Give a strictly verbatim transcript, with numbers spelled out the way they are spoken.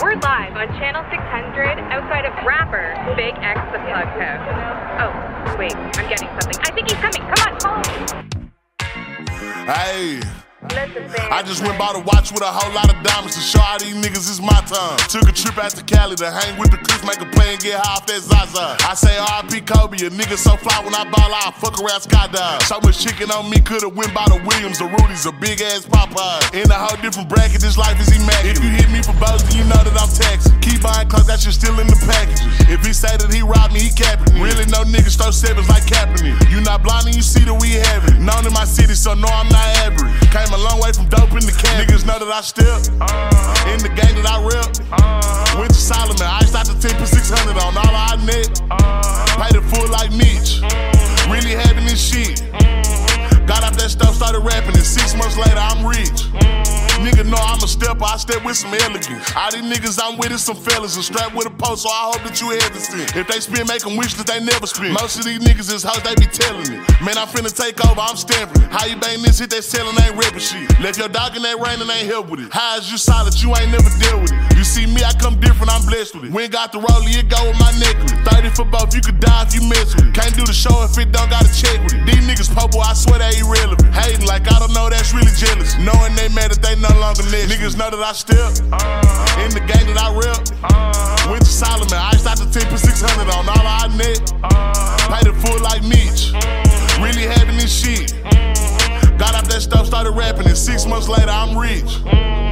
We're live on Channel six hundred outside of rapper Big X the Plug House. Oh, wait, I'm getting something. I think he's coming. Come on, follow me. Hey. Listen, I just went by to watch with a whole lot of diamonds to show all these niggas it's my time. Took a trip out to Cali to hang with the clips, make a play and get high off that Zaza. I say R I P Kobe, a nigga so fly when I ball out, fuck around skydive. So much chicken on me, could've went by the Williams, the Rudy's, a big ass Popeye. In a whole different bracket, this life is immaculate. If you hit me for bows, then you know that I'm taxing. Keep buying clothes, that shit still in the packages. If he say that he robbed me, he capping it. Really no niggas throw sevens like Kaepernick. You not blind and you see that we have it. Known in my city, so no I'm not average. Came a long way from dope in the can. Niggas know that I step uh, in the game that I rep. Uh, Went to Solomon, iced out the ten for six hundred on all our net. Uh, Paid it full like Mitch. Really having this shit. Got out that stuff, started rapping, and six months later I'm rich. Nigga know I'm a stepper, I step with some elegance. All these niggas I'm with is some fellas, and strapped with a post, so I hope that you hesitant. If they spin, make them wish that they never spin. Most of these niggas is hoes, they be telling it. Man, I'm finna take over, I'm stamping it. How you bang this hit, they selling, ain't ripping shit. Left your dog in that rain and ain't help with it. How is you solid, you ain't never dealt with it. You see me, I come different, I'm blessed with it. We ain't got the rollie, it go with my necklace. thirty for both, you could die if you mess with it. Can't do the show if it don't gotta check with it. These niggas popo, I swear they irrelevant. Hating like I don't know, that's really jealous. Knowing they mad that they no longer next. Niggas know that I step uh, in the game that I rep. Uh, Went to Solomon, iced out the ten for six hundred on all our net. Uh, Paid it full like Mitch. Really having this shit. Got out that stuff, started rapping, and six months later I'm rich.